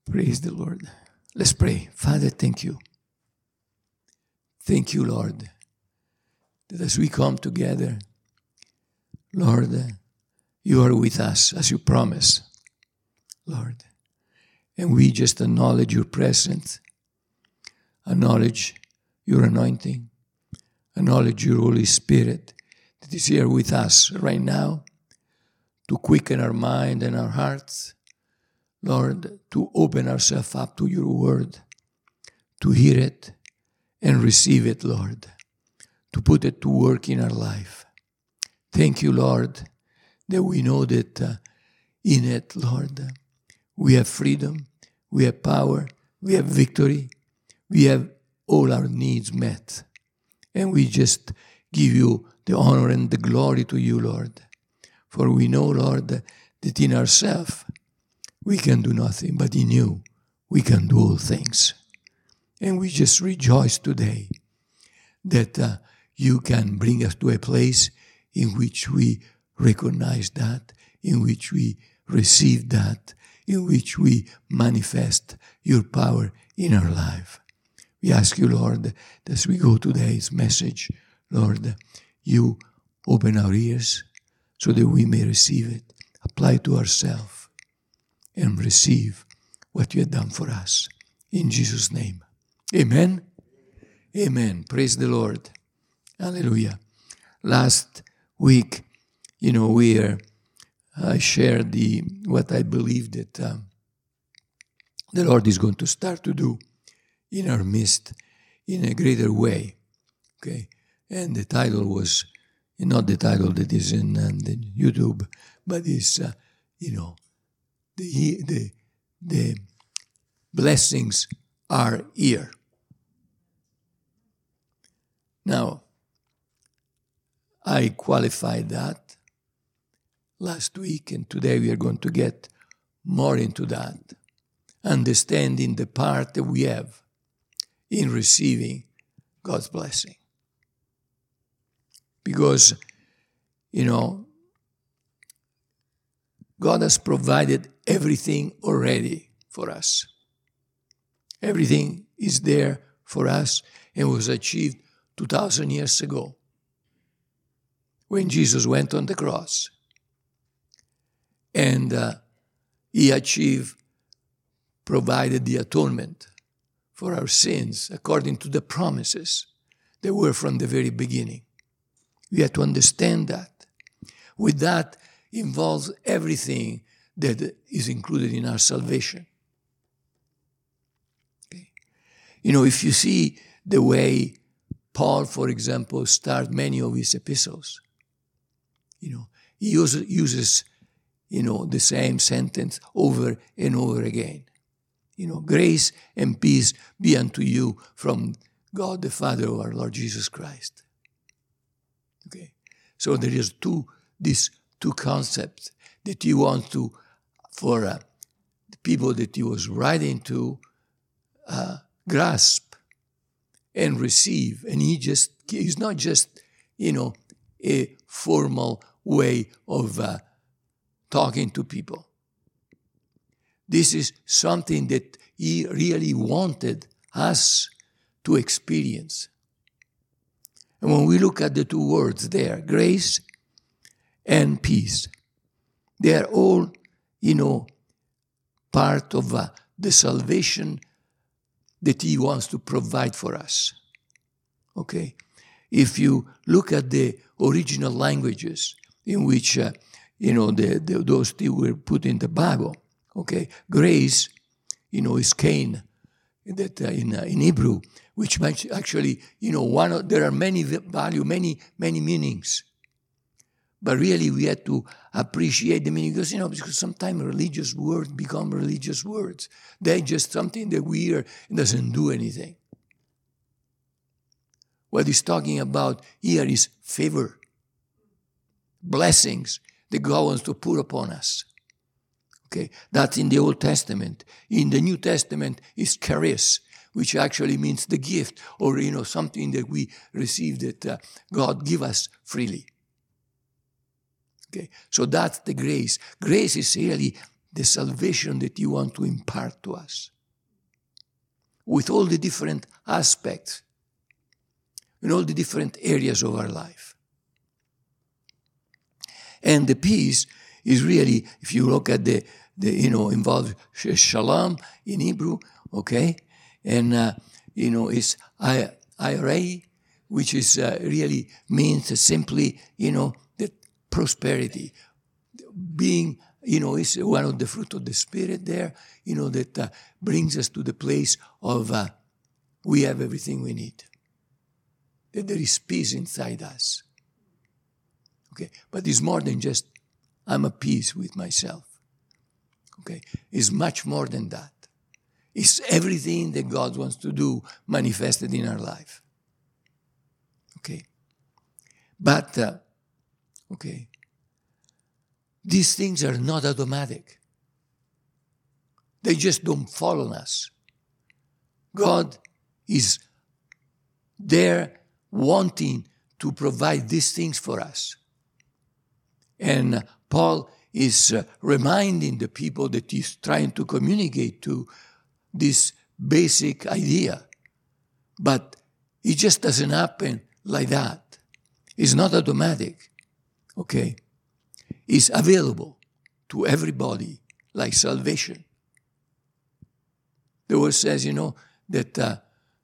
Praise the Lord. Let's pray. Father, thank you. Thank you, Lord, that as we come together, Lord, you are with us as you promise, Lord. And we just acknowledge your presence, acknowledge your anointing, acknowledge your Holy Spirit that is here with us right now to quicken our mind and our hearts, Lord, to open ourselves up to your word, to hear it and receive it, Lord, to put it to work in our life. Thank you, Lord, that we know that in it, Lord, we have freedom, we have power, we have victory, we have all our needs met. And we just give you the honor and the glory to you, Lord. For we know, Lord, that in ourselves we can do nothing, but in you we can do all things. And we just rejoice today that you can bring us to a place in which we recognize that, in which we receive that, in which we manifest your power in our life. We ask you, Lord, as we go today's message, Lord, you open our ears so that we may receive it, apply to ourselves, and receive what you have done for us. In Jesus' name. Amen. Amen. Praise the Lord. Hallelujah. Last week, I shared what I believe that the Lord is going to start to do in our midst in a greater way. Okay, and the title was not the title that is in the YouTube, but it's the blessings are here. Now, I qualified that last week, and today we are going to get more into that, understanding the part that we have in receiving God's blessing. Because, God has provided everything already for us. Everything is there for us and was achieved 2,000 years ago when Jesus went on the cross. And he provided the atonement for our sins according to the promises that were from the very beginning. We have to understand that. With that involves everything that is included in our salvation. Okay. If you see the way Paul, for example, starts many of his epistles, he uses the same sentence over and over again. Grace and peace be unto you from God the Father of our Lord Jesus Christ. Okay, so there is these two concepts that he wants to, for the people that he was writing to, grasp and receive. And he's not just, a formal way of talking to people. This is something that he really wanted us to experience. And when we look at the two words there, grace and peace, they are all, part of the salvation that he wants to provide for us. Okay? If you look at the original languages in which, those two were put in the Bible, okay? Grace, is Cain, that in Hebrew, which actually, there are many value, many meanings. But really, we have to appreciate the meaning because sometimes religious words become religious words. They're just something that we hear and doesn't do anything. What he's talking about here is favor, blessings that God wants to put upon us. Okay, that's in the Old Testament. In the New Testament is charis, which actually means the gift or, something that we receive that God give us freely. Okay, so that's the grace. Grace is really the salvation that you want to impart to us, with all the different aspects, in all the different areas of our life. And the peace is really, if you look at the involved shalom in Hebrew, okay, and it's ira, which is really means simply, that prosperity, being, is one of the fruit of the Spirit there, that brings us to the place of we have everything we need, that there is peace inside us. Okay, but it's more than just I'm at peace with myself. Okay, it's much more than that. It's everything that God wants to do manifested in our life. Okay, but these things are not automatic. They just don't fall on us. God is there wanting to provide these things for us. And Paul is reminding the people that he's trying to communicate to this basic idea. But it just doesn't happen like that. It's not automatic. Okay? It's available to everybody like salvation. The word says, that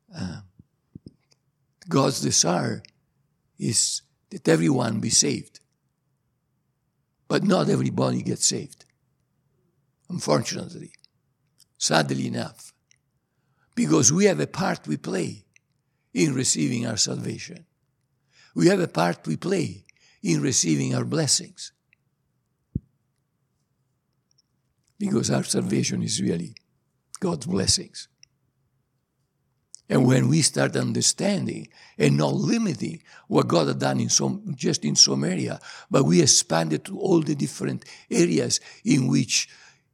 God's desire is that everyone be saved. But not everybody gets saved, unfortunately, sadly enough, because we have a part we play in receiving our salvation. We have a part we play in receiving our blessings, because our salvation is really God's blessings. And when we start understanding and not limiting what God had done in some area, but we expand it to all the different areas in which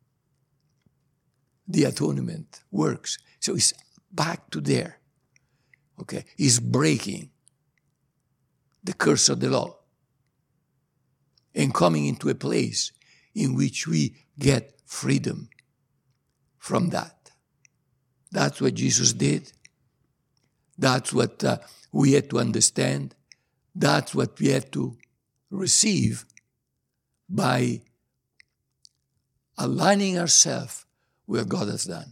the atonement works. So it's back to there. Okay, it's breaking the curse of the law and coming into a place in which we get freedom from that. That's what Jesus did. That's what we had to understand. That's what we had to receive by aligning ourselves with what God has done.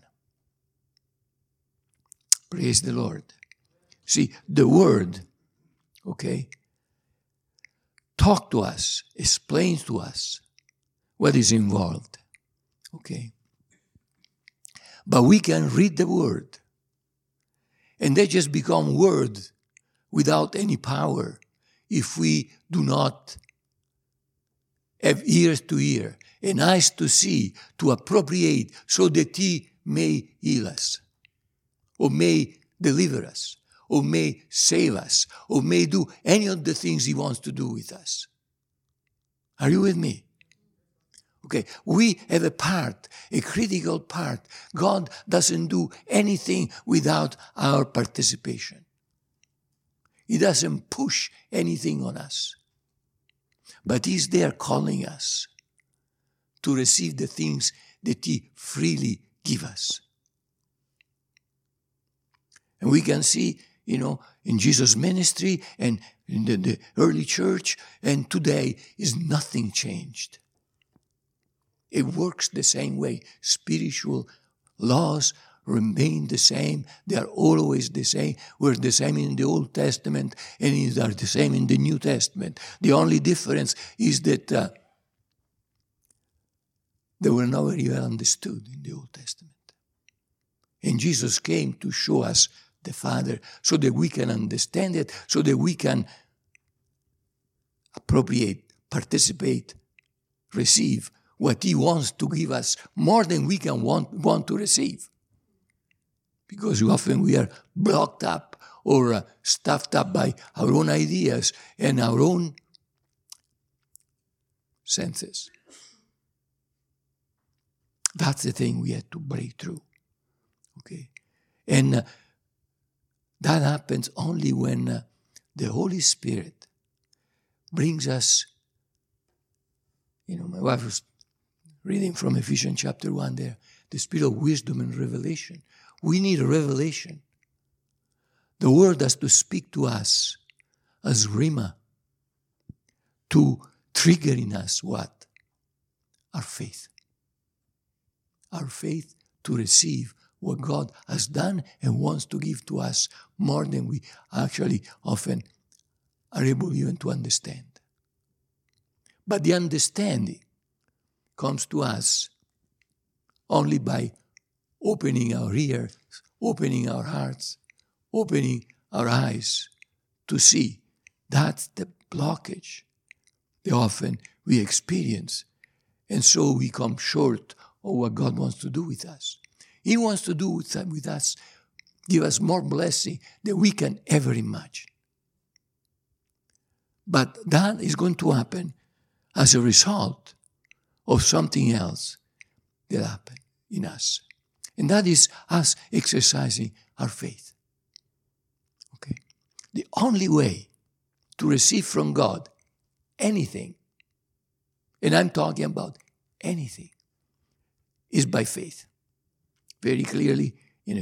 Praise the Lord. See, the Word, talk to us, explains to us what is involved. Okay. But we can read the Word, and they just become words without any power if we do not have ears to hear and eyes to see, to appropriate, so that He may heal us, or may deliver us, or may save us, or may do any of the things He wants to do with us. Are you with me? Okay, we have a part, a critical part. God doesn't do anything without our participation. He doesn't push anything on us. But He's there calling us to receive the things that He freely gives us. And we can see, in Jesus' ministry and in the early church, and today is nothing changed. It works the same way. Spiritual laws remain the same. They are always the same. We're the same in the Old Testament, and they are the same in the New Testament. The only difference is that they were not very well understood in the Old Testament. And Jesus came to show us the Father so that we can understand it, so that we can appropriate, participate, receive what He wants to give us more than we can want to receive. Because often we are blocked up or stuffed up by our own ideas and our own senses. That's the thing we have to break through. Okay? And that happens only when the Holy Spirit brings us, my wife was reading from Ephesians chapter 1 there, the spirit of wisdom and revelation. We need a revelation. The word has to speak to us as Rhema, to trigger in us what? Our faith. Our faith to receive what God has done and wants to give to us more than we actually often are able even to understand. But the understanding comes to us only by opening our ears, opening our hearts, opening our eyes to see. That's the blockage that often we experience. And so we come short of what God wants to do with us. He wants to do with us, give us more blessing than we can ever imagine. But that is going to happen as a result of something else that happened in us. And that is us exercising our faith. Okay? The only way to receive from God anything, and I'm talking about anything, is by faith. Very clearly in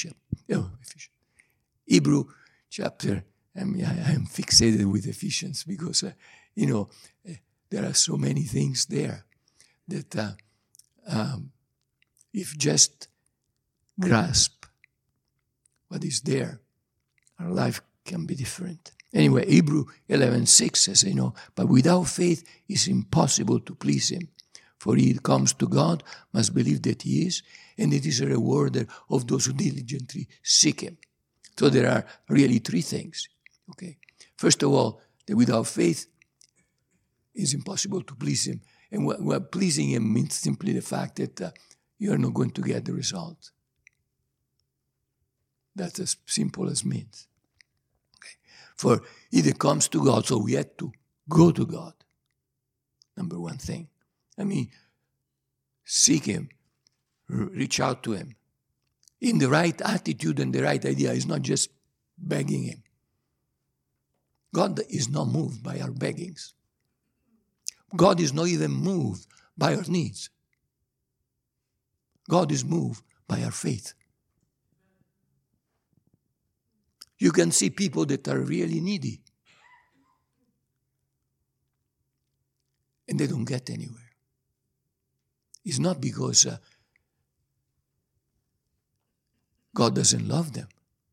Hebrew chapter, I am fixated with Ephesians because, there are so many things there that if just grasp what is there, our life can be different. Anyway, Hebrew 11:6 says, but without faith it's impossible to please him. For he that comes to God must believe that he is, and it is a rewarder of those who diligently seek him. So there are really three things. Okay. First of all, that without faith it's impossible to please him. And what pleasing him means simply the fact that you are not going to get the result. That's as simple as means. Okay. For he that comes to God, so we have to go to God. Number one thing. Seek him, reach out to him in the right attitude and the right idea. It's not just begging him. God is not moved by our beggings. God is not even moved by our needs. God is moved by our faith. You can see people that are really needy and they don't get anywhere. It's not because God doesn't love them.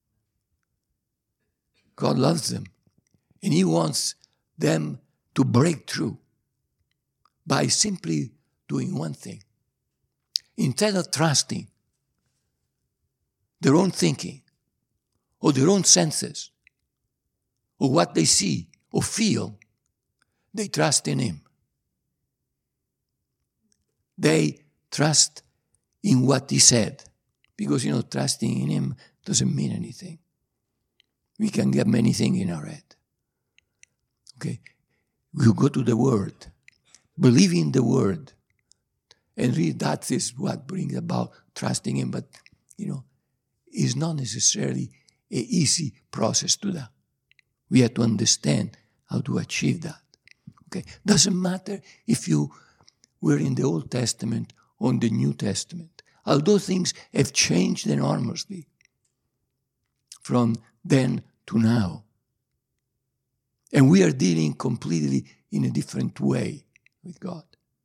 God loves them. And he wants them to break through by simply doing one thing. Instead of trusting their own thinking or their own senses or what they see or feel, they trust in him. They trust in what he said. Because, trusting in him doesn't mean anything. We can get many things in our head. Okay? We go to the Word. Believe in the Word. And read, that is what brings about trusting him. But, it's not necessarily an easy process to that. We have to understand how to achieve that. Okay? Doesn't matter if you were in the Old Testament or in the New Testament. Although things have changed enormously from then to now. And we are dealing completely in a different way with God.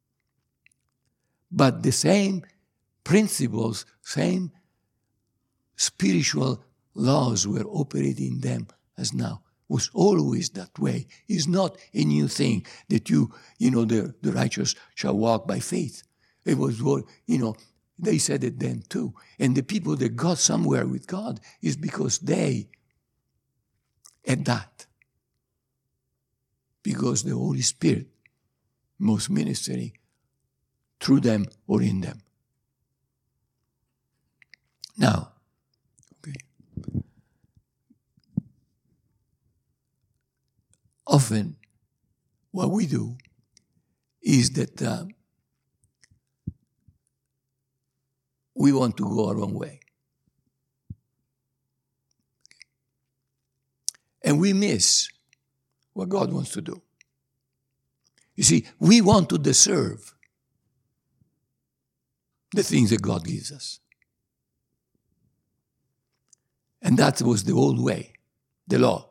But the same principles, same spiritual laws were operating in them as now. Was always that way. It's not a new thing that the righteous shall walk by faith. It was what, they said it then too. And the people that got somewhere with God is because they had that. Because the Holy Spirit was ministering through them or in them. Now, okay. Often, what we do is that we want to go our own way. And we miss what God wants to do. You see, we want to deserve the things that God gives us. And that was the old way, the law.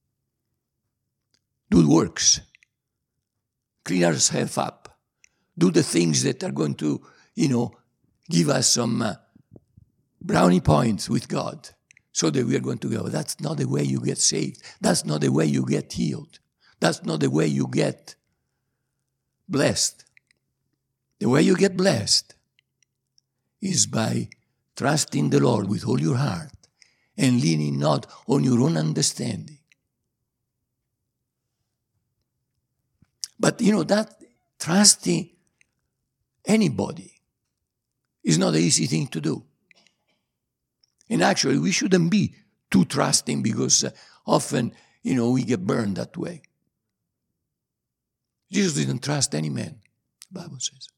Do works. Clean ourselves up. Do the things that are going to, give us some brownie points with God so that we are going to go. That's not the way you get saved. That's not the way you get healed. That's not the way you get blessed. The way you get blessed is by trusting the Lord with all your heart and leaning not on your own understanding. But that trusting anybody is not an easy thing to do. And actually, we shouldn't be too trusting because often, we get burned that way. Jesus didn't trust any man, the Bible says.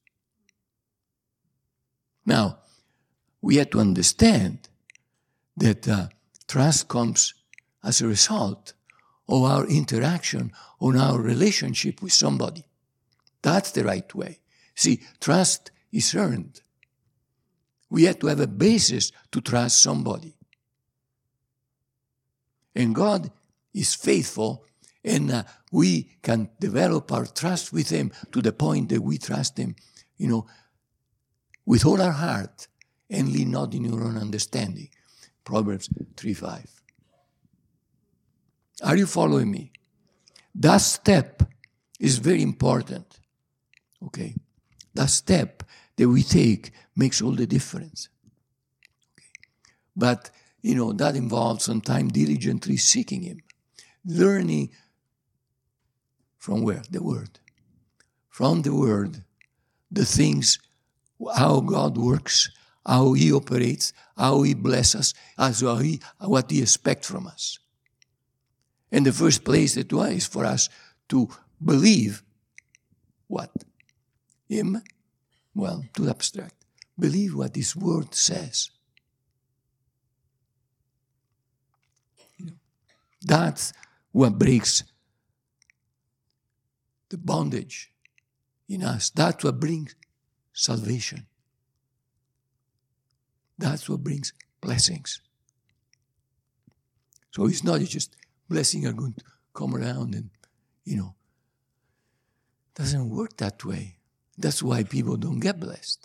Now, we have to understand that trust comes as a result of our interaction, on our relationship with somebody. That's the right way. See, trust is earned. We have to have a basis to trust somebody. And God is faithful, and we can develop our trust with Him to the point that we trust Him, with all our heart and lean not in your own understanding. Proverbs 3:5. Are you following me? That step is very important. Okay? That step that we take makes all the difference. Okay? But, that involves sometimes diligently seeking Him. Learning from where? The Word. From the Word, the things, how God works, how He operates, how He blesses us, what He expects from us. And the first place that is for us to believe what? Him? Well, too abstract. Believe what His Word says. That's what breaks the bondage in us. That's what brings salvation. That's what brings blessings. So it's not just blessings are going to come around and, doesn't work that way. That's why people don't get blessed.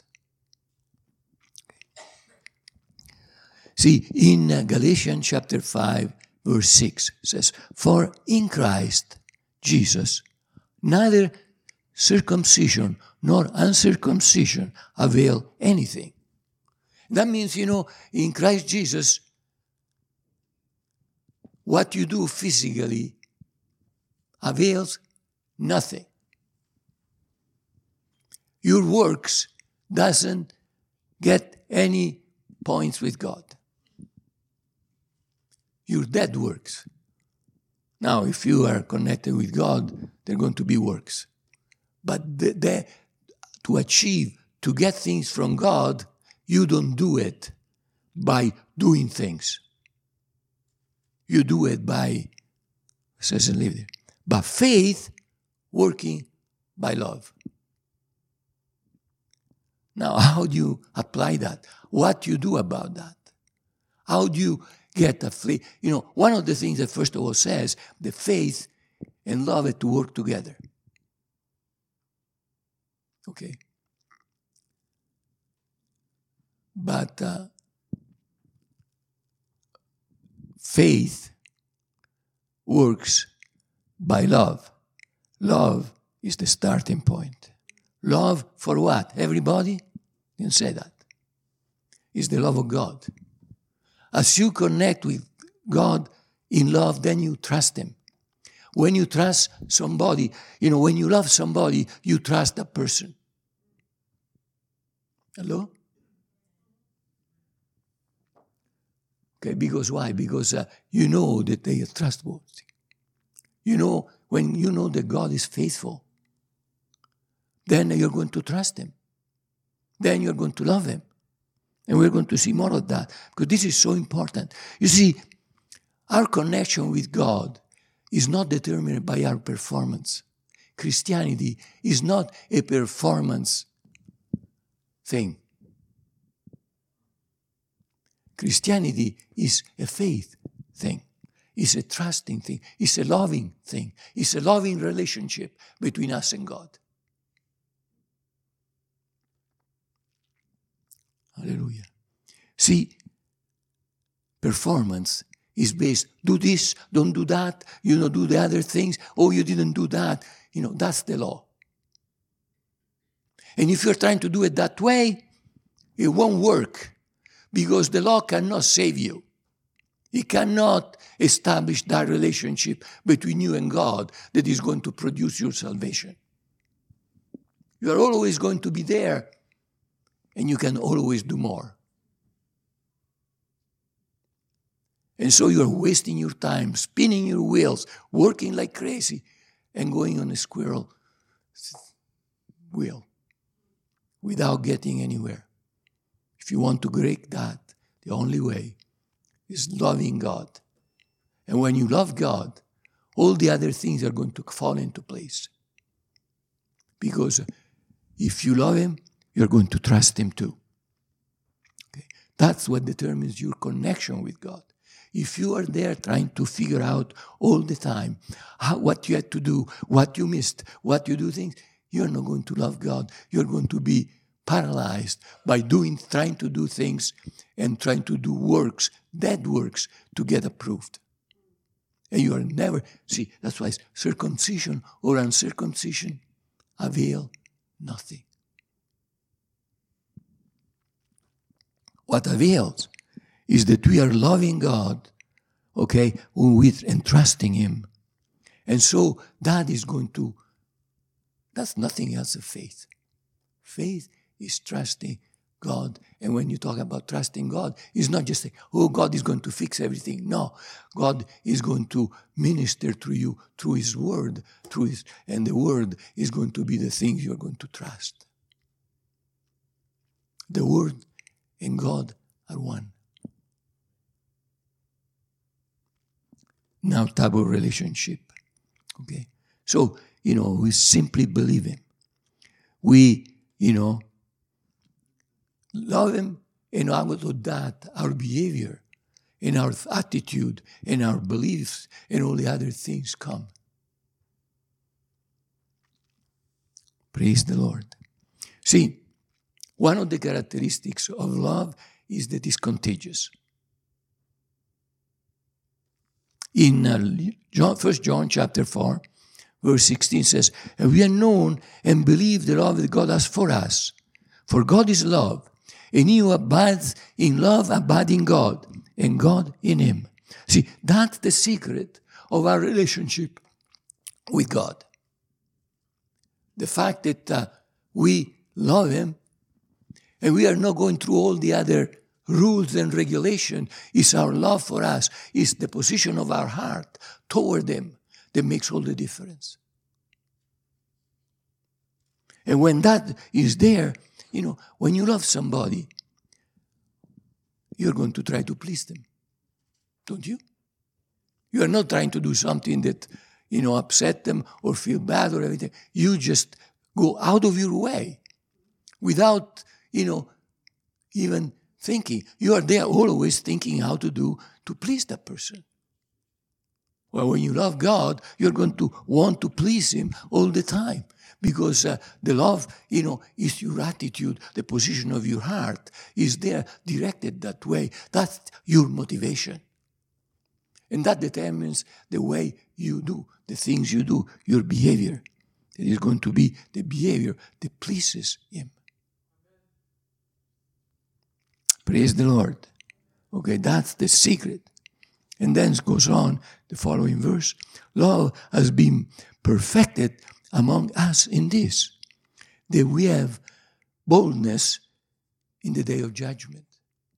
See, in Galatians chapter 5, verse 6, it says, "For in Christ Jesus, neither circumcision nor uncircumcision avail anything." That means, in Christ Jesus, what you do physically avails nothing. Your works doesn't get any points with God. Your dead works. Now, if you are connected with God, there are going to be works. But to achieve, to get things from God, you don't do it by doing things. You do it by, says and live there, by faith working by love. Now, how do you apply that? What do you do about that? How do you get a faith? One of the things that first of all says, the faith and love have to work together. Okay? But faith works by love. Love is the starting point. Love for what? Everybody? Didn't say that. It's the love of God. As you connect with God in love, then you trust Him. When you trust somebody, when you love somebody, you trust that person. Hello? Okay, because why? Because you know that they are trustworthy. When you know that God is faithful, then you're going to trust Him. Then you're going to love Him. And we're going to see more of that, because this is so important. You see, our connection with God is not determined by our performance. Christianity is not a performance thing. Christianity is a faith thing. It's a trusting thing. It's a loving thing. It's a loving relationship between us and God. Hallelujah. See, performance is based, do this, don't do that, do the other things, oh, you didn't do that. That's the law. And if you're trying to do it that way, it won't work, because the law cannot save you. It cannot establish that relationship between you and God that is going to produce your salvation. You are always going to be there, and you can always do more. And so you're wasting your time, spinning your wheels, working like crazy, and going on a squirrel wheel without getting anywhere. If you want to break that, the only way is loving God. And when you love God, all the other things are going to fall into place. Because if you love Him, you're going to trust Him too. Okay? That's what determines your connection with God. If you are there trying to figure out all the time what you had to do, what you missed, what you do things, you're not going to love God. You're going to be paralyzed by trying to do things and trying to do works, dead works, to get approved. And you are never, see, that's why circumcision or uncircumcision avail nothing. What avails is that we are loving God, okay, and trusting Him. And so that is that's nothing else of faith. Faith is trusting God. And when you talk about trusting God, it's not just saying, oh, God is going to fix everything. No, God is going to minister through you, through His Word, and the Word is going to be the thing you're going to trust. The Word and God are one. Now, type of relationship. Okay? So, we simply believe Him. We, love Him, and out of that, our behavior and our attitude and our beliefs and all the other things come. Praise the Lord. See, one of the characteristics of love is that it's contagious. In 1 John chapter 4, verse 16 says, and we are known and believe the love that God has for us. For God is love, and he who abides in love abides in God, and God in him. See, that's the secret of our relationship with God. The fact that we love Him, and we are not going through all the other rules and regulation, is our love for us, is the position of our heart toward Him that makes all the difference. And when that is there, when you love somebody, you're going to try to please them, don't you? You are not trying to do something that, upset them or feel bad or everything. You just go out of your way without, even thinking. You are there always thinking how to please that person. Well, when you love God, you're going to want to please Him all the time. Because the love, is your attitude, the position of your heart is there, directed that way. That's your motivation. And that determines the way you do, the things you do, your behavior. It is going to be the behavior that pleases Him. Praise the Lord. Okay, that's the secret. And then it goes on, the following verse. Love has been perfected among us in this, that we have boldness in the day of judgment.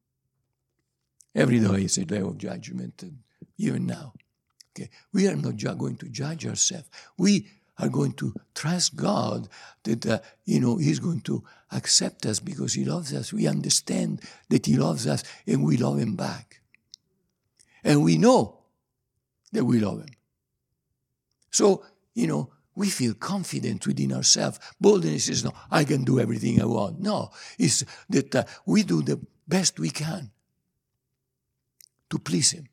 Every day is a day of judgment, even now. Okay, we are not going to judge ourselves. We are going to trust God that, He's going to accept us because He loves us. We understand that He loves us and we love Him back. And we know that we love Him. So, we feel confident within ourselves. Boldness is not, I can do everything I want. No, it's that we do the best we can. to please Him.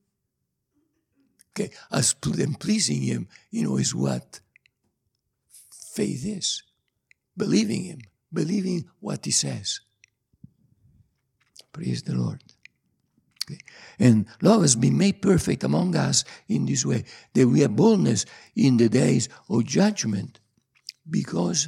Okay, as then pleasing Him, is what faith is. Believing Him, believing what He says. Praise the Lord. Okay. And love has been made perfect among us in this way, that we have boldness in the days of judgment, because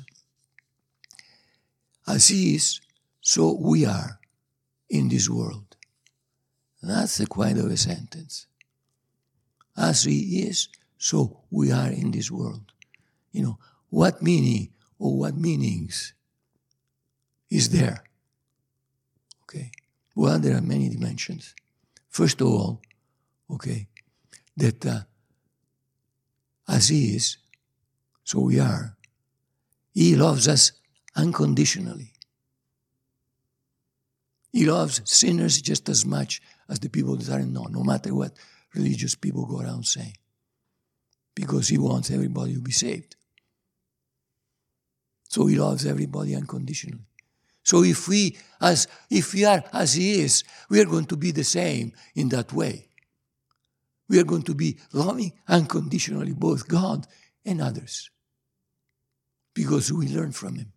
as He is, so we are in this world. That's the quite of a sentence. As He is, so we are in this world. What meaning or what meanings is there? Okay. Well, there are many dimensions. First of all, okay, that as He is, so we are. He loves us unconditionally. He loves sinners just as much as the people that are not, no matter what religious people go around saying. Because He wants everybody to be saved. So He loves everybody unconditionally. So if we are as He is, we are going to be the same in that way. We are going to be loving unconditionally both God and others. Because we learn from Him.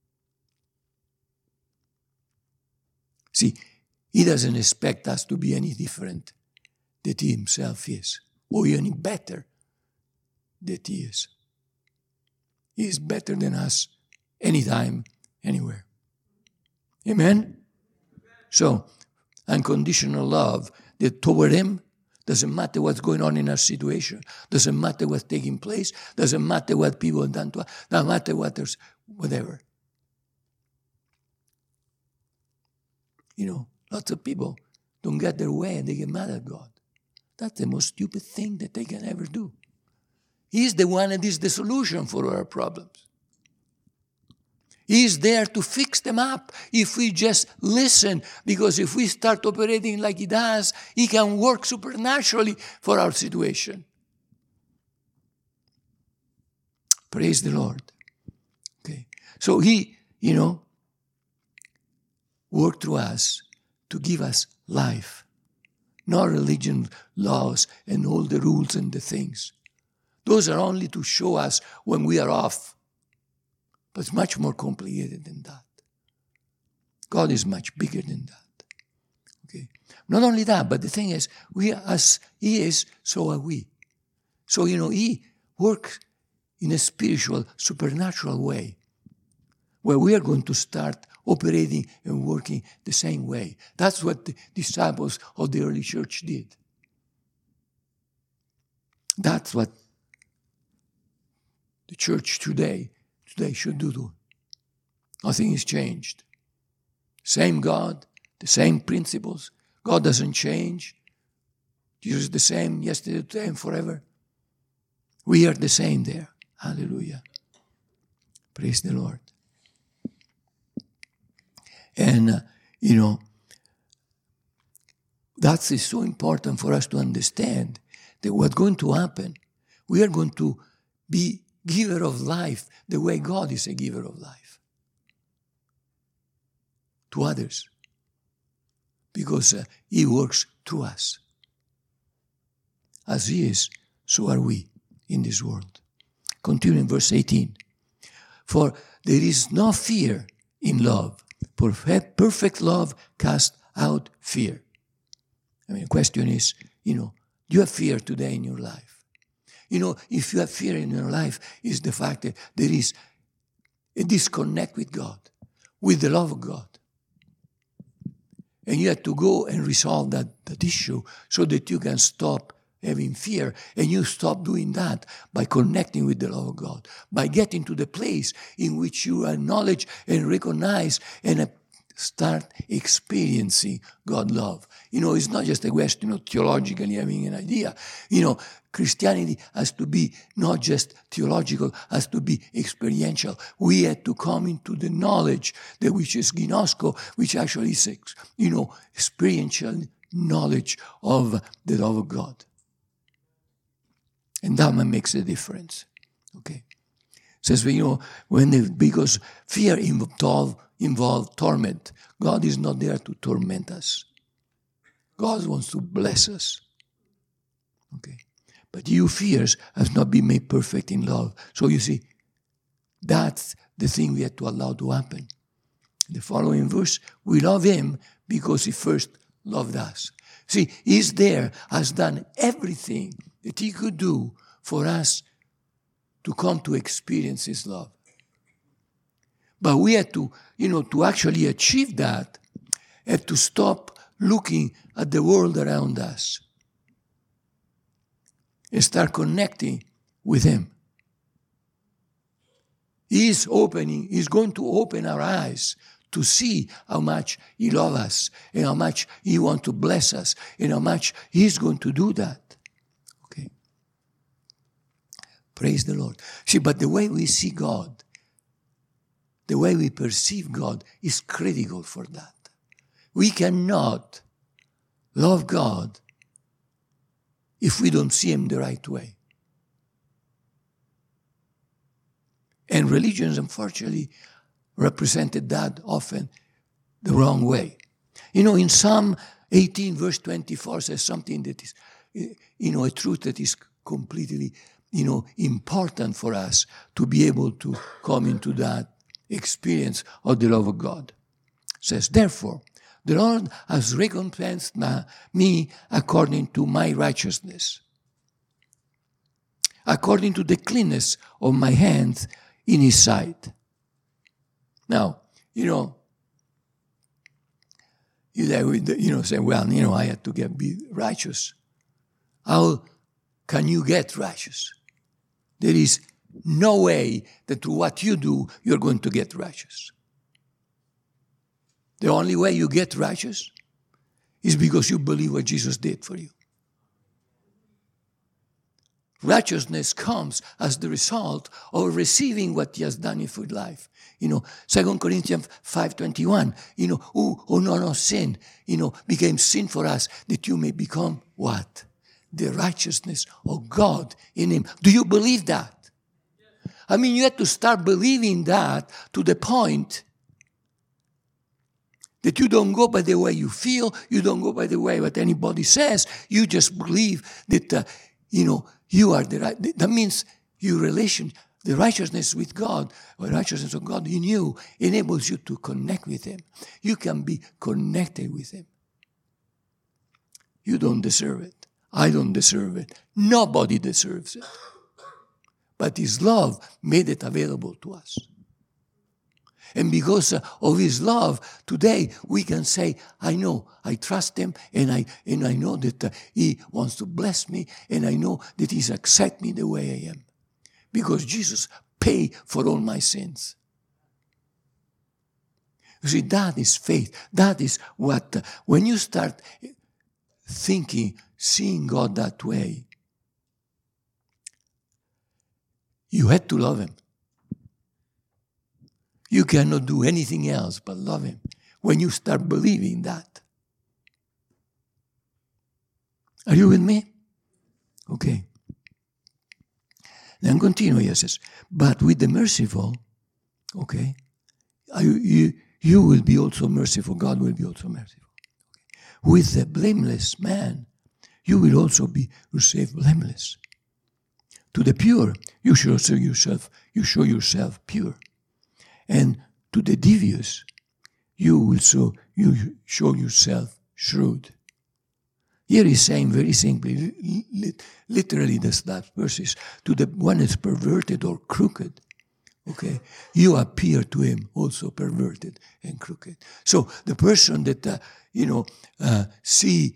See, He doesn't expect us to be any different than He Himself is, or any better than He is. He is better than us anytime, anywhere. Amen? So, unconditional love that toward Him, doesn't matter what's going on in our situation, doesn't matter what's taking place, doesn't matter what people have done to us, doesn't matter what there's, whatever. Lots of people don't get their way and they get mad at God. That's the most stupid thing that they can ever do. He's the one that is the solution for our problems. He's there to fix them up if we just listen, because if we start operating like He does, He can work supernaturally for our situation. Praise the Lord. Okay. So He, worked through us to give us life, not religion, laws, and all the rules and the things. Those are only to show us when we are off. But it's much more complicated than that. God is much bigger than that. Okay. Not only that, but the thing is, we as He is, so are we. So, He works in a spiritual, supernatural way, where we are going to start operating and working the same way. That's what the disciples of the early church did. That's what the church today should do. Nothing has changed. Same God, the same principles. God doesn't change. Jesus is the same yesterday, today, and forever. We are the same there. Hallelujah. Praise the Lord. And, that is so important for us to understand that what's going to happen, we are going to be giver of life the way God is a giver of life to others, because He works through us. As He is, so are we in this world. Continue in verse 18. For there is no fear in love. Perfect love casts out fear. The question is, do you have fear today in your life? If you have fear in your life, is the fact that there is a disconnect with God, with the love of God. And you have to go and resolve that issue so that you can stop having fear. And you stop doing that by connecting with the love of God, by getting to the place in which you acknowledge and recognize and start experiencing God's love. It's not just a question of theologically having an idea. Christianity has to be not just theological, has to be experiential. We had to come into the knowledge that which is ginosko, which actually is, experiential knowledge of the love of God. And that makes a difference. Okay. It says, because fear involves torment. God is not there to torment us. God wants to bless us. Okay. But he who fears has not been made perfect in love. So you see, that's the thing we have to allow to happen. In the following verse, we love him because he first loved us. See, he's there, has done everything that he could do for us to come to experience his love. But we have to, to actually achieve that, have to stop looking at the world around us and start connecting with him. He's going to open our eyes to see how much he loves us and how much he wants to bless us and how much he's going to do that. Okay. Praise the Lord. See, but the way we see God, the way we perceive God is critical for that. We cannot love God if we don't see him the right way. And religions, unfortunately, represented that often the wrong way. In Psalm 18, verse 24 says something that is, a truth that is completely, important for us to be able to come into that experience of the love of God. It says, therefore, the Lord has recompensed me according to my righteousness, according to the cleanness of my hands in his sight. Now, you say, well, I have to be righteous. How can you get righteous? There is no way that through what you do, you're going to get righteous. The only way you get righteous is because you believe what Jesus did for you. Righteousness comes as the result of receiving what he has done in your life. 2 Corinthians 5:21, who know no sin, became sin for us that you may become what? The righteousness of God in him. Do you believe that? You have to start believing that to the point that you don't go by the way you feel, you don't go by the way what anybody says, you just believe that, you are the right. That means the righteousness with God, or righteousness of God in you, enables you to connect with him. You can be connected with him. You don't deserve it. I don't deserve it. Nobody deserves it. But his love made it available to us. And because of his love, today we can say, I know, I trust him, and I know that he wants to bless me, and I know that he's accept me the way I am. Because Jesus paid for all my sins. You see, that is faith. That is what, when you start thinking, seeing God that way, you had to love him. You cannot do anything else but love him when you start believing that. Are you with me? Okay. Then continue, he says, but with the merciful, okay, you will be also merciful. God will be also merciful. Okay. With the blameless man, you will also be received blameless. To the pure, you show yourself pure. And to the devious, you show yourself shrewd. Here he's saying very simply, literally this last verse is, to the one that's perverted or crooked, okay, you appear to him also perverted and crooked. So the person that, see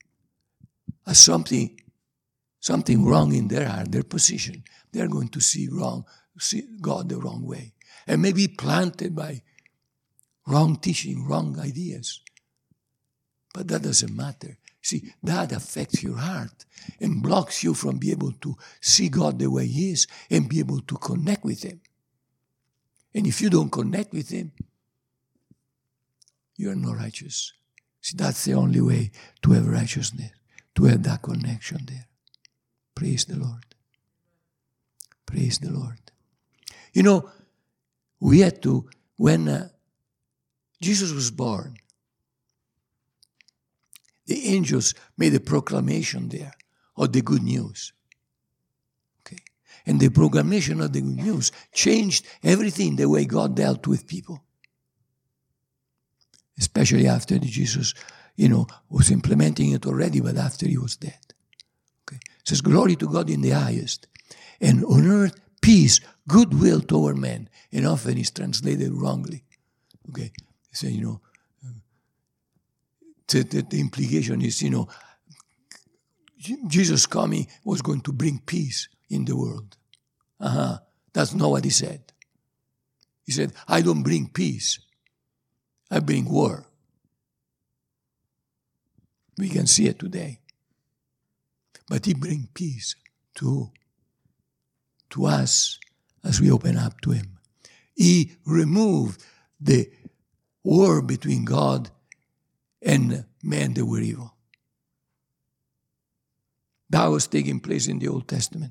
something wrong in their heart, their position, they're going to see God the wrong way. And maybe planted by wrong teaching, wrong ideas. But that doesn't matter. See, that affects your heart and blocks you from being able to see God the way he is and be able to connect with him. And if you don't connect with him, you are not righteous. See, that's the only way to have righteousness, to have that connection there. Praise the Lord. Praise the Lord. We had to, when Jesus was born, The angels made a proclamation there of the good news. Okay. And the proclamation of the good news changed everything, the way God dealt with people. Especially after Jesus, was implementing it already, but after he was dead. Okay. It says, glory to God in the highest. And on earth, peace, goodwill toward men. And often it's translated wrongly. Okay. So, the implication is, Jesus coming was going to bring peace in the world. That's not what he said. He said, I don't bring peace. I bring war. We can see it today. But he brings peace to us as we open up to him. He removed the war between God and men that were evil. That was taking place in the Old Testament.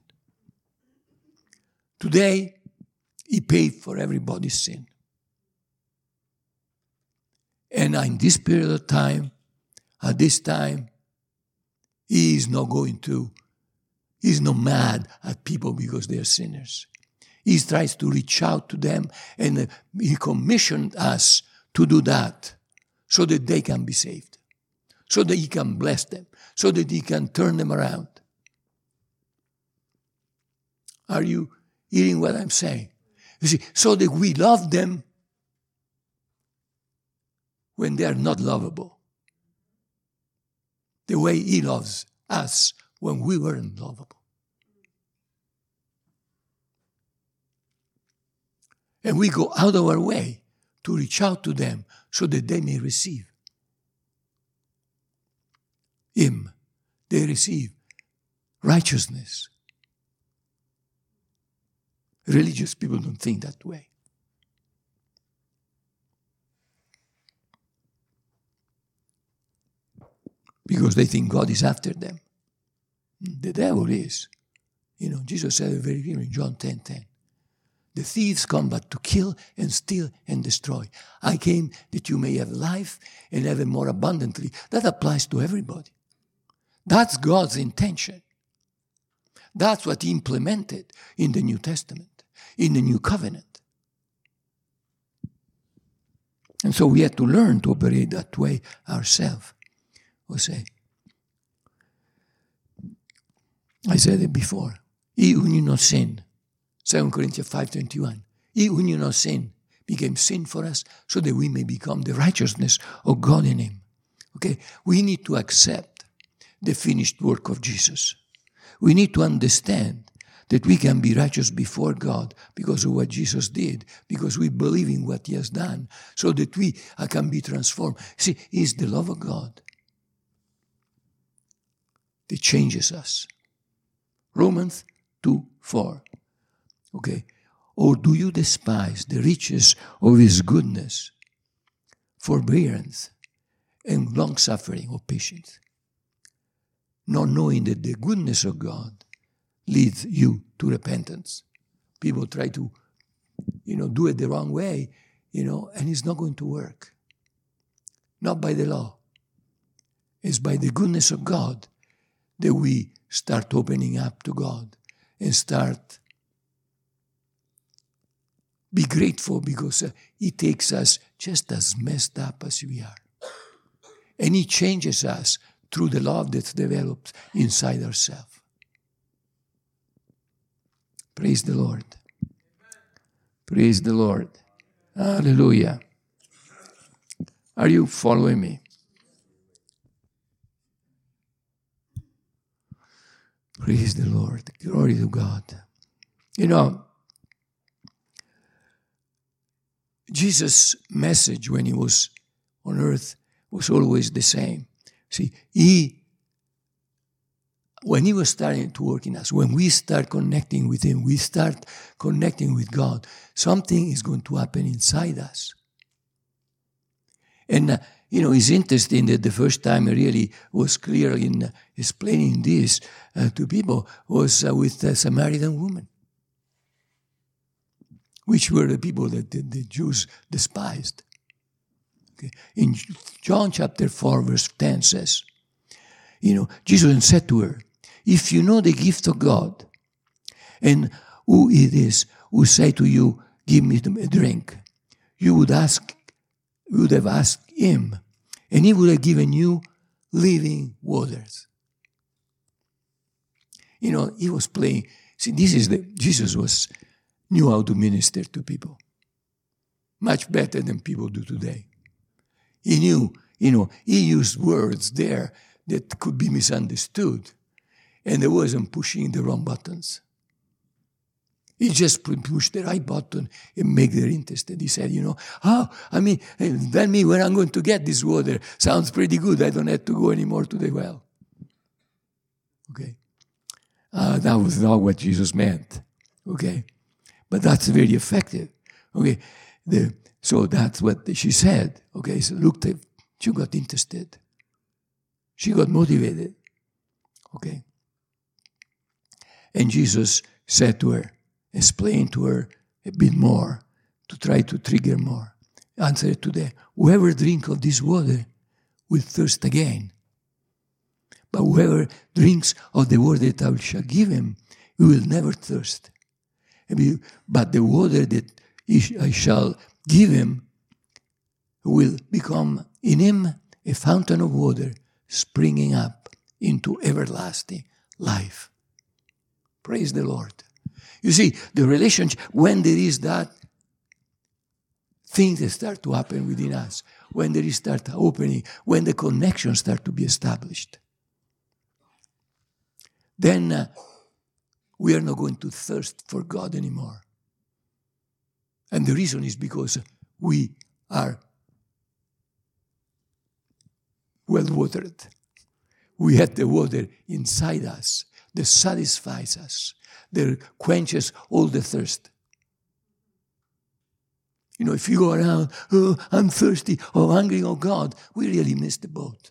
Today, he paid for everybody's sin. And in this period of time, at this time, he's not mad at people because they're sinners. He tries to reach out to them, and he commissioned us to do that so that they can be saved, so that he can bless them, so that he can turn them around. Are you hearing what I'm saying? You see, so that we love them when they are not lovable. The way he loves us when we weren't lovable. And we go out of our way to reach out to them so that they may receive him. They receive righteousness. Religious people don't think that way. Because they think God is after them. The devil is. Jesus said it very clearly in John 10:10. The thieves come but to kill and steal and destroy. I came that you may have life and have it more abundantly. That applies to everybody. That's God's intention. That's what he implemented in the New Testament, in the New Covenant. And so we have to learn to operate that way ourselves. I said it before. He who knew no sin, 2 Corinthians 5:21. He who knew no sin became sin for us so that we may become the righteousness of God in him. Okay? We need to accept the finished work of Jesus. We need to understand that we can be righteous before God because of what Jesus did, because we believe in what he has done, so that we can be transformed. See, it's the love of God that changes us. Romans 2:4. Okay? Or do you despise the riches of his goodness, forbearance, and long-suffering or patience, not knowing that the goodness of God leads you to repentance? People try to, do it the wrong way, and it's not going to work. Not by the law. It's by the goodness of God that we start opening up to God and start be grateful because he takes us just as messed up as we are. And he changes us through the love that's developed inside ourselves. Praise the Lord. Praise the Lord. Hallelujah. Are you following me? Praise the Lord. Glory to God. Jesus' message when he was on earth was always the same. See, when he was starting to work in us, when we start connecting with him, we start connecting with God, something is going to happen inside us. And, it's interesting that the first time I really was clear in explaining this to people was with the Samaritan woman, which were the people that the Jews despised. Okay. In John chapter 4, verse 10 says, Jesus said to her, if you know the gift of God, and who it is who say to you, give me a drink, you would have asked him, and he would have given you living waters. He was playing. See, Jesus knew how to minister to people much better than people do today. He knew, he used words there that could be misunderstood, and he wasn't pushing the wrong buttons. He just pushed the right button and make them interested. He said, tell me where I'm going to get this water. Sounds pretty good. I don't have to go anymore to the well. Okay. That was not what Jesus meant. Okay. But that's very effective. Okay. So that's what she said. Okay. So look, she got interested. She got motivated. Okay. And Jesus said to her, explained to her a bit more to try to trigger more. Answer today, whoever drink of this water will thirst again. But whoever drinks of the water that I shall give him, he will never thirst. But the water that I shall give him will become in him a fountain of water springing up into everlasting life. Praise the Lord. You see, the relationship, when there is that, things that start to happen within us, when there is start opening, when the connections start to be established, then we are not going to thirst for God anymore. And the reason is because we are well-watered. We have the water inside us that satisfies us, that quenches all the thirst. If you go around, oh, I'm thirsty, oh, hungry, oh God, we really miss the boat.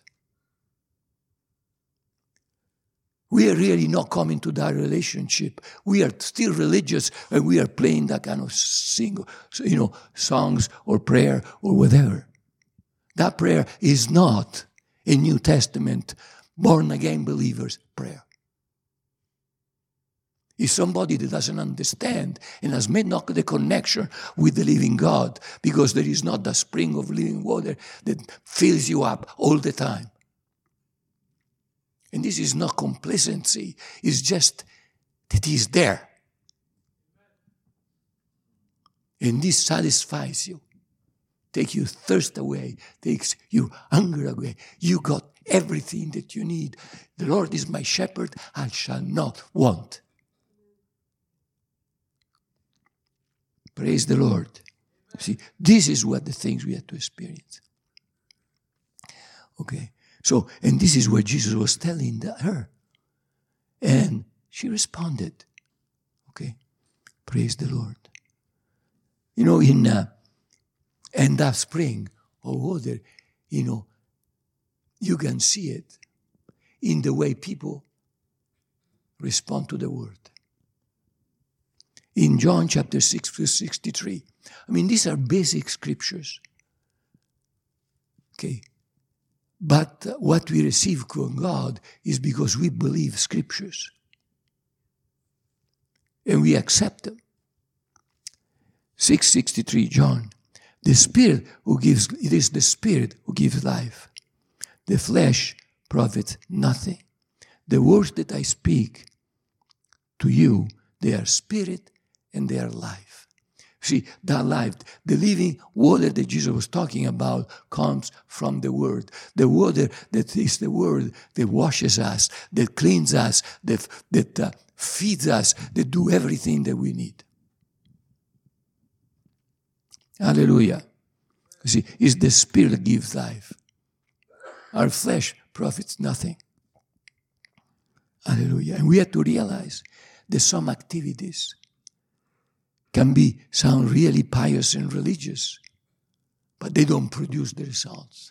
We are really not coming to that relationship. We are still religious and we are playing that kind of songs or prayer or whatever. That prayer is not a New Testament born-again believer's prayer. It's somebody that doesn't understand and has made not the connection with the living God, because there is not the spring of living water that fills you up all the time. And this is not complacency. It's just that He's there. And this satisfies you. Takes your thirst away. Takes your hunger away. You got everything that you need. The Lord is my shepherd. I shall not want. Praise the Lord. See, this is what the things we have to experience. Okay. So, and this is what Jesus was telling her. And she responded. Okay. Praise the Lord. And that spring of water, you can see it in the way people respond to the word. In John chapter 6, verse 63. These are basic scriptures. Okay. But what we receive from God is because we believe scriptures. And we accept them. 6:63, John. It is the Spirit who gives life. The flesh profits nothing. The words that I speak to you, they are spirit and they are life. See, that life, the living water that Jesus was talking about comes from the Word. The water that is the Word that washes us, that cleans us, that feeds us, that do everything that we need. Hallelujah. See, it's the Spirit that gives life. Our flesh profits nothing. Hallelujah. And we have to realize that some activities can sound really pious and religious, but they don't produce the results.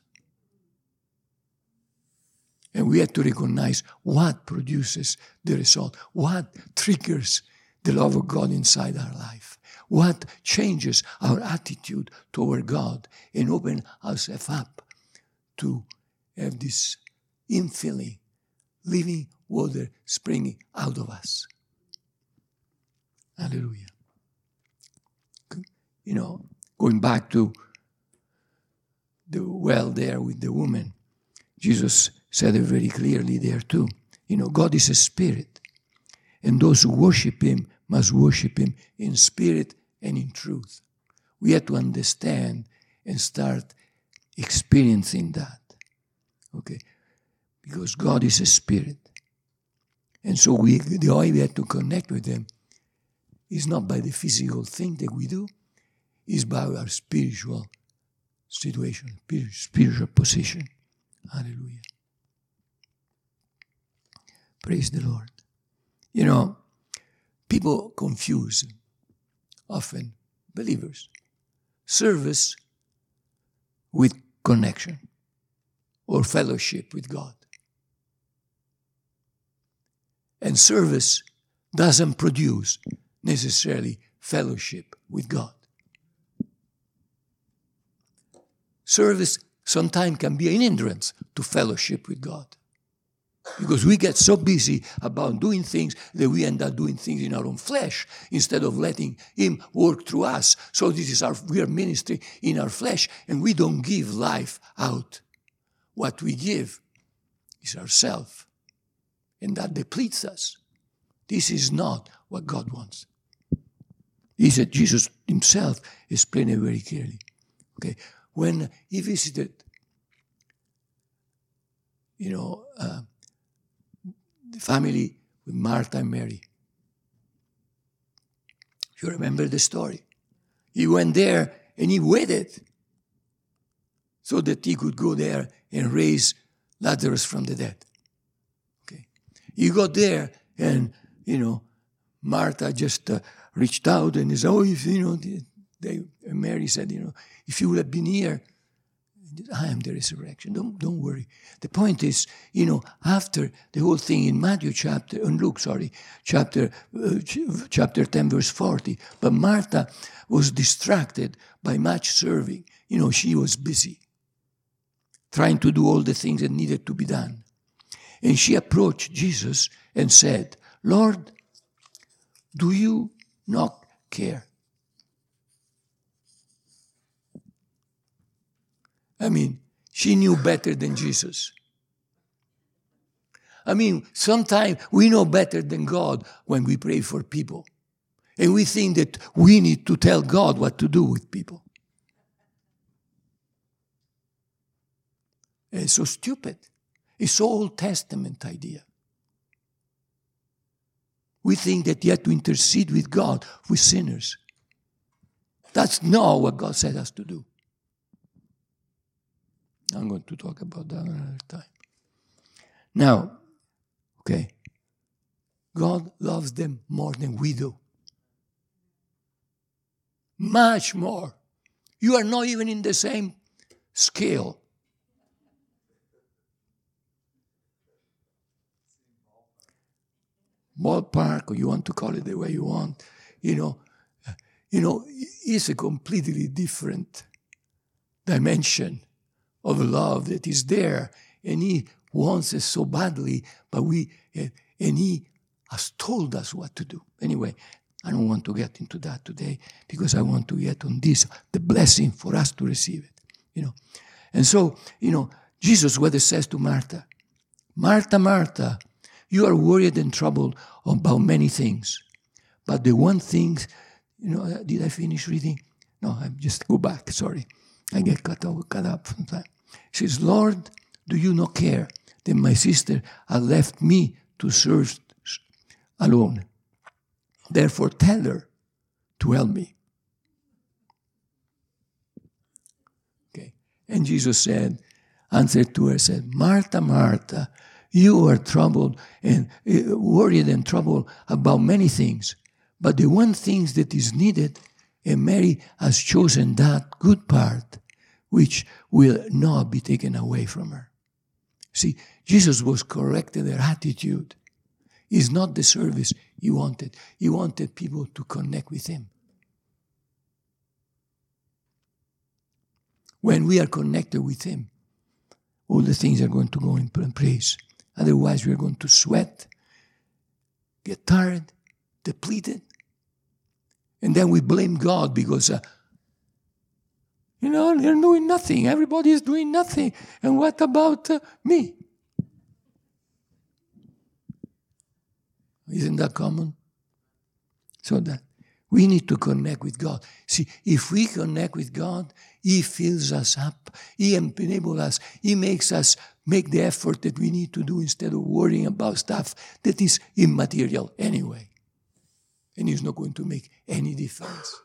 And we have to recognize what produces the result, what triggers the love of God inside our life, what changes our attitude toward God and open ourselves up to have this infilling living water springing out of us. Hallelujah. Going back to the well there with the woman, Jesus said it very clearly there too. God is a spirit, and those who worship him must worship him in spirit and in truth. We have to understand and start experiencing that. Okay? Because God is a spirit. And so the way we have to connect with him is not by the physical thing that we do, is by our spiritual situation, spiritual position. Hallelujah. Praise the Lord. People confuse often, believers, service with connection or fellowship with God. And service doesn't produce necessarily fellowship with God. Service sometimes can be an hindrance to fellowship with God. Because we get so busy about doing things that we end up doing things in our own flesh instead of letting him work through us. So we are ministering in our flesh, and we don't give life out. What we give is ourselves, and that depletes us. This is not what God wants. He said, Jesus himself explained it very clearly. Okay, when he visited, the family with Martha and Mary. You remember the story. He went there and he waited so that he could go there and raise Lazarus from the dead. Okay. He got there and, Martha just reached out and said, Mary said, if you would have been here, I am the resurrection. Don't worry. The point is, after the whole thing in Luke, chapter 10, verse 40. But Martha was distracted by much serving. She was busy trying to do all the things that needed to be done. And she approached Jesus and said, Lord, do you not care? She knew better than Jesus. Sometimes we know better than God when we pray for people. And we think that we need to tell God what to do with people. It's so stupid. It's so Old Testament idea. We think that you have to intercede with God with sinners. That's not what God said us to do. I'm going to talk about that another time. Now, okay, God loves them more than we do. Much more. You are not even in the same scale. Ballpark, or you want to call it the way you want, it's a completely different dimension of love that is there, and he wants us so badly, and he has told us what to do. Anyway, I don't want to get into that today because I want to get on this, the blessing for us to receive it. And so, Jesus, what he says to Martha, Martha, Martha, you are worried and troubled about many things. But the one thing, did I finish reading? No, I just go back, sorry. I get cut up sometimes. She says, Lord, do you not care that my sister has left me to serve alone? Therefore, tell her to help me. Okay. And Jesus answered to her, said, Martha, Martha, you are troubled and worried and troubled about many things. But the one thing that is needed, and Mary has chosen that good part, which will not be taken away from her. See, Jesus was correcting their attitude. It's not the service he wanted. He wanted people to connect with him. When we are connected with him, all the things are going to go in place. Otherwise, we're going to sweat, get tired, depleted. And then we blame God because, they're doing nothing. Everybody is doing nothing. And what about me? Isn't that common? So that we need to connect with God. See, if we connect with God, He fills us up. He enables us. He makes us make the effort that we need to do instead of worrying about stuff that is immaterial anyway. And it's not going to make any difference.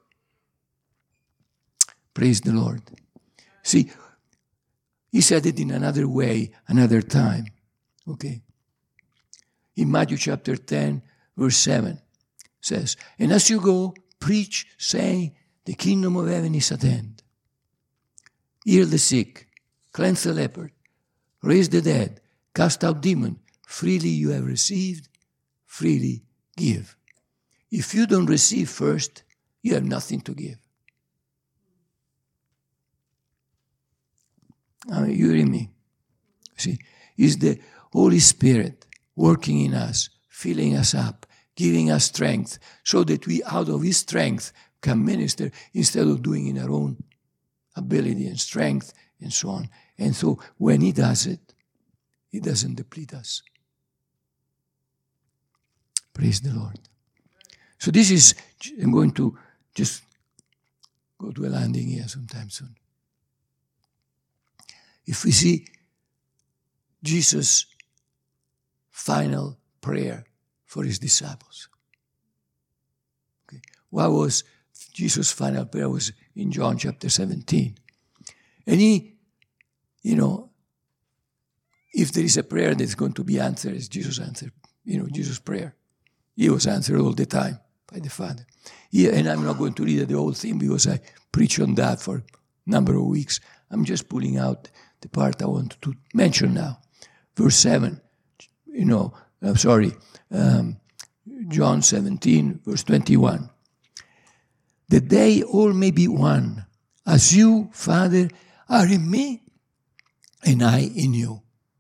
Praise the Lord. See, He said it in another way, another time. Okay. In Matthew chapter 10, verse 7, says, "And as you go, preach, saying, the kingdom of heaven is at hand. Heal the sick, cleanse the leper, raise the dead, cast out demons. Freely you have received, freely give." If you don't receive first, you have nothing to give. You hear me? See, it's the Holy Spirit working in us, filling us up, giving us strength, so that we, out of His strength, can minister instead of doing in our own ability and strength and so on. And so when He does it, He doesn't deplete us. Praise the Lord. So this is, I'm going to just go to a landing here sometime soon. If we see Jesus' final prayer for His disciples. Okay. What was Jesus' final prayer? Was in John chapter 17. And He, if there is a prayer that's going to be answered, as Jesus answered, Jesus' prayer. He was answered all the time by the Father. And I'm not going to read the whole thing because I preach on that for a number of weeks. I'm just pulling out the part I want to mention now. Verse 7, John 17, verse 21. "That they all may be one, as you, Father, are in me, and I in you.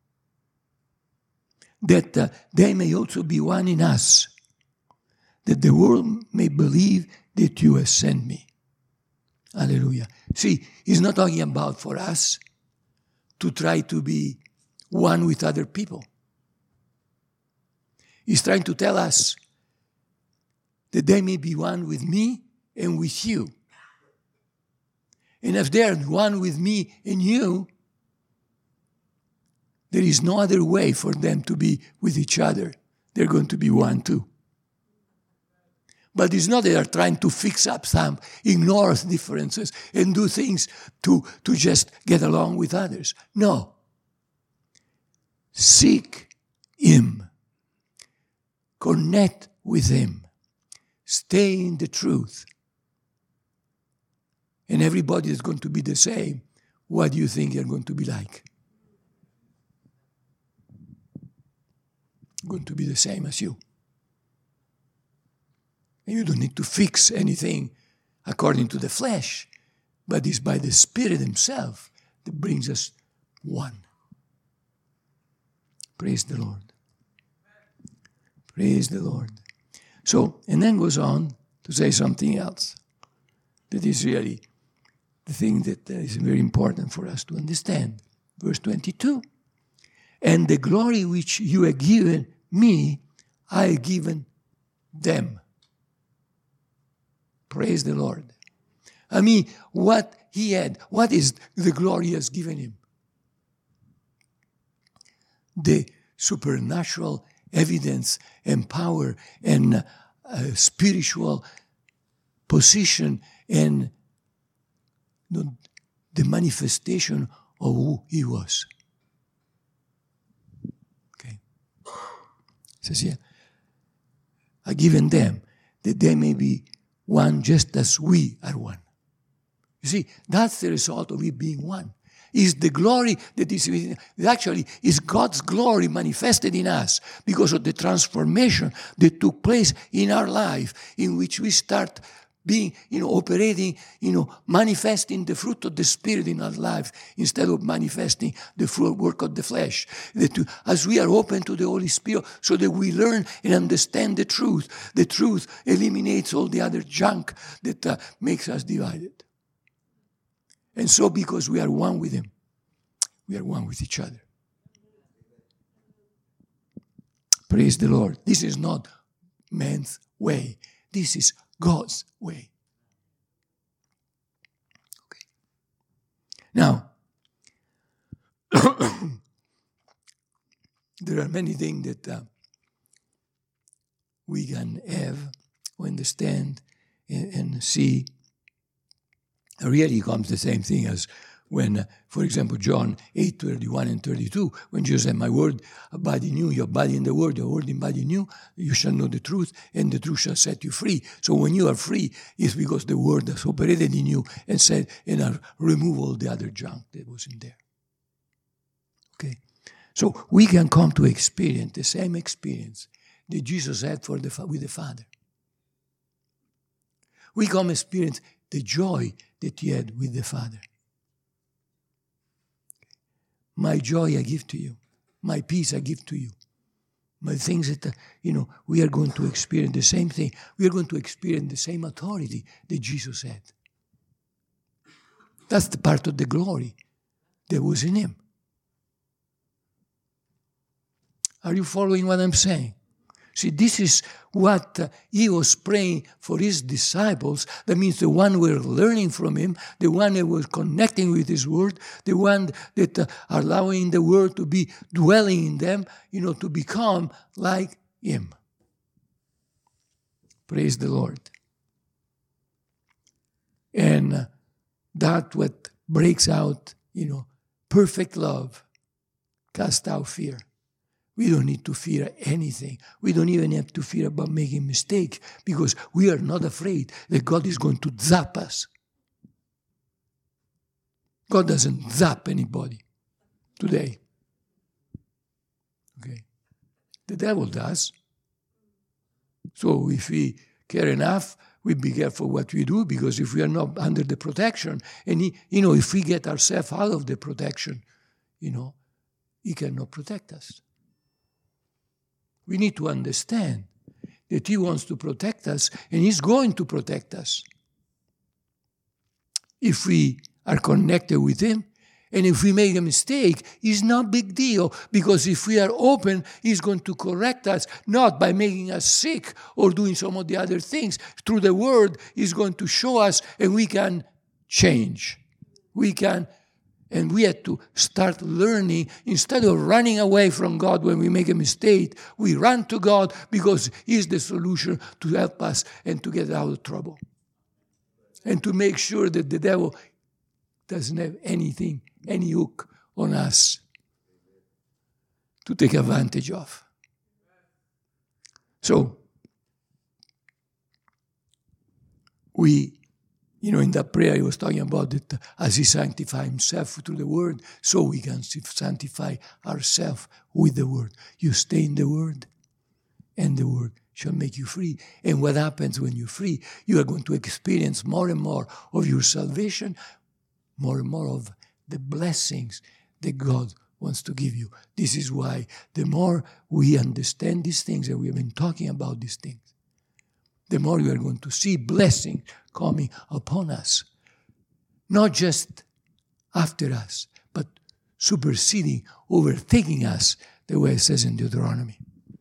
That they may also be one in us, that the world may believe that you have sent me." Hallelujah. See, He's not talking about for us to try to be one with other people. He's trying to tell us that they may be one with me and with you. And if they're one with me and you, there is no other way for them to be with each other. They're going to be one too. But it's not that they're trying to fix up some, ignore differences, and do things to just get along with others. No. Seek Him. Connect with Him. Stay in the truth. And everybody is going to be the same. What do you think you're going to be like? Going to be the same as you. And you don't need to fix anything according to the flesh, but it's by the Spirit Himself that brings us one. Praise the Lord. Praise the Lord. So, and then goes on to say something else that is really the thing that is very important for us to understand. Verse 22. "And the glory which you have given me, I have given them." Praise the Lord. I mean, what He had, what is the glory He has given Him? The supernatural evidence and power and spiritual position and the manifestation of who He was. Okay. It says here, "I've given them that they may be one just as we are one." You see, that's the result of it being one. Is the glory that is within. It actually is God's glory manifested in us because of the transformation that took place in our life, in which we start being, operating, manifesting the fruit of the Spirit in our life instead of manifesting the fruit work of the flesh. As we are open to the Holy Spirit so that we learn and understand the truth eliminates all the other junk that makes us divided. And so because we are one with Him, we are one with each other. Praise the Lord. This is not man's way. This is God's way. Okay. Now, there are many things that we can have, understand, and see. Really comes the same thing as when, for example, John 8:31 and 32, when Jesus said, my word abide in you, you abide in the word, your word abide in you, you shall know the truth, and the truth shall set you free. So when you are free, it's because the word has operated in you and said, and remove all the other junk that was in there. Okay? So we can come to experience the same experience that Jesus had with the Father. We come experience the joy that He had with the Father. My joy I give to you. My peace I give to you. My things that, we are going to experience the same thing. We are going to experience the same authority that Jesus had. That's the part of the glory that was in Him. Are you following what I'm saying? See, this is what He was praying for His disciples. That means the one who were learning from Him, the one that was connecting with His Word, the one that are allowing the Word to be dwelling in them, to become like Him. Praise the Lord. And that what breaks out, perfect love casts out fear. We don't need to fear anything. We don't even have to fear about making mistakes because we are not afraid that God is going to zap us. God doesn't zap anybody today. Okay? The devil does. So if we care enough, we be careful what we do, because if we are not under the protection, and if we get ourselves out of the protection, He cannot protect us. We need to understand that He wants to protect us, and He's going to protect us if we are connected with Him. And if we make a mistake, it's not a big deal, because if we are open, He's going to correct us, not by making us sick or doing some of the other things. Through the Word, He's going to show us, and we can change. And we have to start learning. Instead of running away from God when we make a mistake, we run to God because He's the solution to help us and to get out of trouble. And to make sure that the devil doesn't have any hook on us to take advantage of. So, we, in that prayer, He was talking about that as He sanctified Himself through the Word, so we can sanctify ourselves with the Word. You stay in the Word, and the Word shall make you free. And what happens when you're free? You are going to experience more and more of your salvation, more and more of the blessings that God wants to give you. This is why the more we understand these things, and we have been talking about these things, the more you are going to see blessing coming upon us. Not just after us, but superseding, overtaking us, the way it says in Deuteronomy.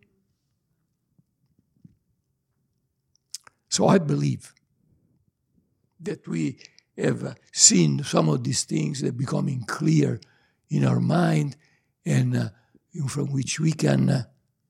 So I believe that we have seen some of these things that are becoming clear in our mind, and from which we can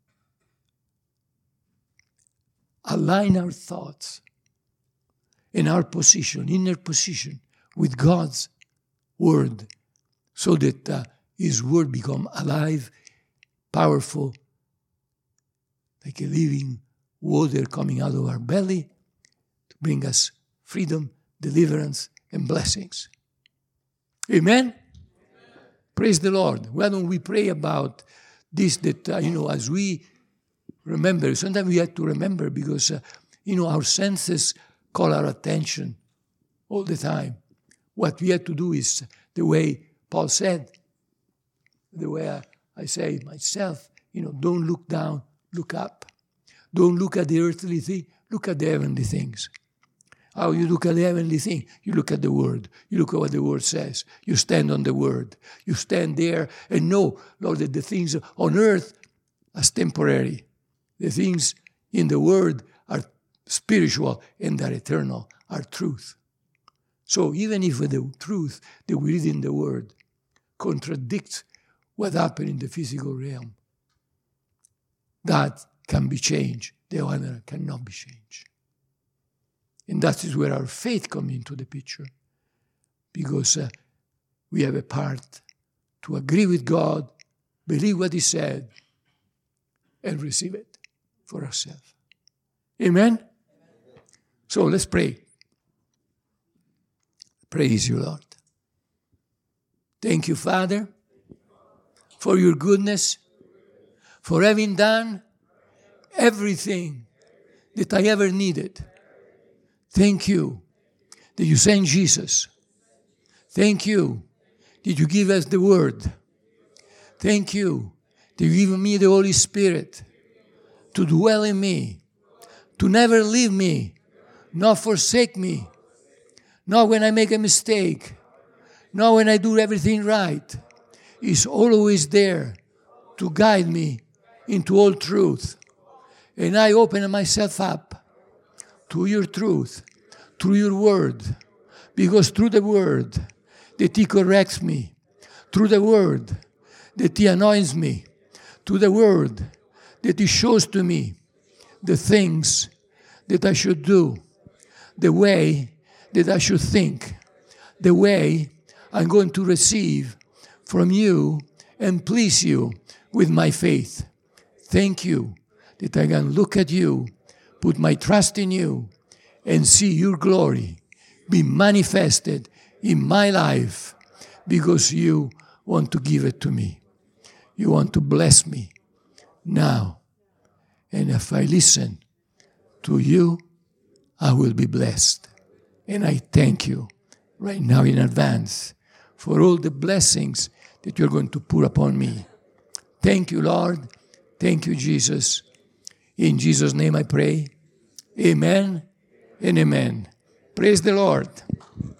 align our thoughts and our position, inner position, with God's Word, so that His Word become alive, powerful, like a living water coming out of our belly to bring us freedom, deliverance, and blessings. Amen? Amen. Praise the Lord. Why don't we pray about this, that, as we remember. Sometimes we have to remember because, our senses call our attention all the time. What we have to do is the way Paul said, the way I say myself, don't look down, look up. Don't look at the earthly thing, look at the heavenly things. How you look at the heavenly thing? You look at the Word. You look at what the Word says. You stand on the Word. You stand there and know, Lord, that the things on earth are temporary. The things in the Word are spiritual and are eternal, are truth. So even if the truth that we read in the Word contradicts what happened in the physical realm, that can be changed. The other cannot be changed. And that is where our faith comes into the picture. Because we have a part to agree with God, believe what He said, and receive it for ourselves. Amen? So let's pray. Praise you, Lord. Thank you, Father, for your goodness, for having done everything that I ever needed. Thank you that you sent Jesus. Thank you that you give us the Word. Thank you that you give me the Holy Spirit to dwell in me, to never leave me, not forsake me, not when I make a mistake, not when I do everything right. He's always there to guide me into all truth. And I open myself up to your truth, through your word, because through the word that He corrects me, through the word that He anoints me, through the word that He shows to me the things that I should do, the way that I should think, the way I'm going to receive from you and please you with my faith. Thank you that I can look at you, put my trust in you, and see your glory be manifested in my life because you want to give it to me. You want to bless me now. And if I listen to you, I will be blessed. And I thank you right now in advance for all the blessings that you're going to pour upon me. Thank you, Lord. Thank you, Jesus. In Jesus' name I pray. Amen and amen. Praise the Lord.